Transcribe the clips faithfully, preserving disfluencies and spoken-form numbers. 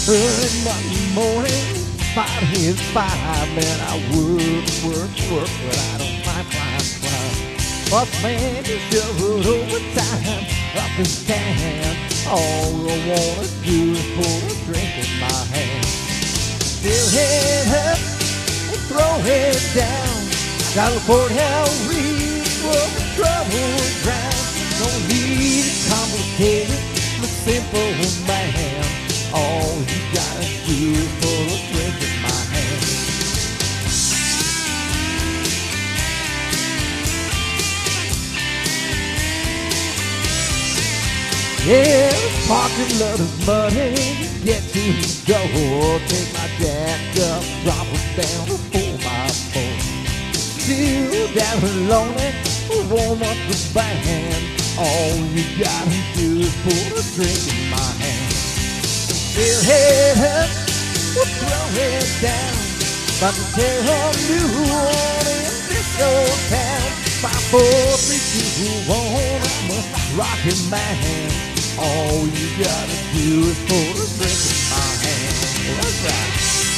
Early Monday morning, five is five, man. I work, work, work, but I don't mind flying, flying. Boss man, you shoveled overtime up in town. All I wanna do is put a drink in my hand. Fill it up and throw it down. Got a Fort Hell reach for the trouble ground. Don't need it complicated, look simple, man. All you gotta do is put a drink in my hand. Yeah, the parking lot is muddy. Get to the door, take my jack up, drop it down to four by four. Still down and lonely, warm up the band. All you gotta do is put a drink in my hand. Fill it up, we'll throw it down. About to tear up New Orleans, this old town. Five, four, three, two, one, I'm a rockin' man. All you gotta do is put a drink in my hand. That's right.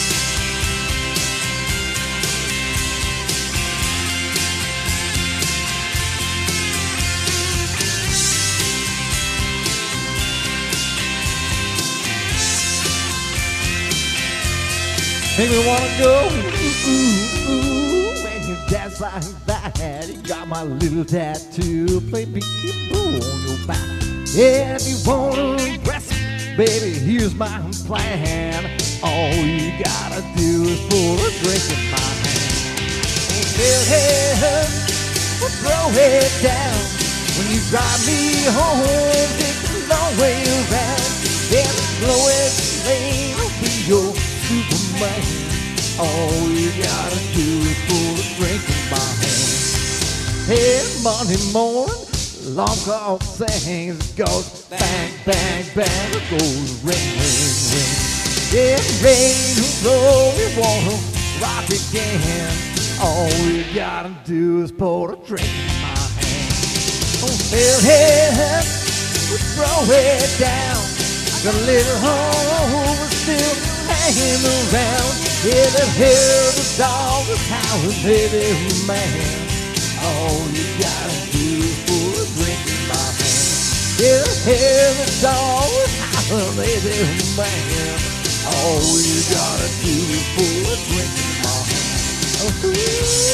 Make me wanna go, ooh, ooh, ooh, when you dance like that. You got my little tattoo, play peekaboo on your back. Yeah, if you wanna impress me, baby, here's my plan. All you gotta do is put a drink in my hand. Fill it up, we'll throw it down. When you drive me home, take the long way around. Yeah, the slowest lane will be your Superman. All you gotta do is put a drink in my hand. Hey, Monday morning, alarm clock sings, it goes bang, bang, bang, it goes ring, ring, ring. Yeah, rain will blow, you wanna rock again. All you gotta do is put a drink in my hand. Oh, fill it up, we'll throw it down. Got a little home, we're still hanging around. Yeah, the hair of the dog is howling, baby, man. All you gotta do is put a drink in my hand. Yeah, the hair of the dog is howling, baby, man. All you gotta do is put a drink in my hand. Oh,